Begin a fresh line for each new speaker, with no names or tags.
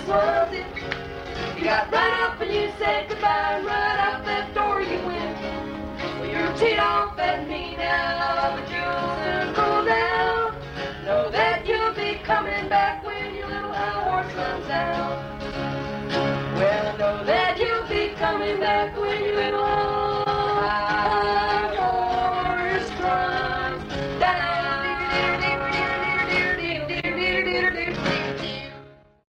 this was it. You got right up and you said goodbye, and right out that door you went. Well, you're teed off at me now.